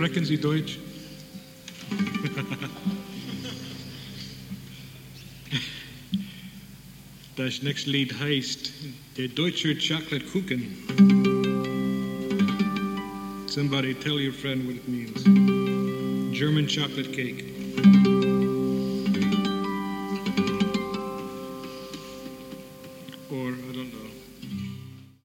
Sprechen Sie Deutsch? Das nächste Lied heißt Der Deutsche Chocolate Kuchen. Somebody tell your friend what it means. German chocolate cake.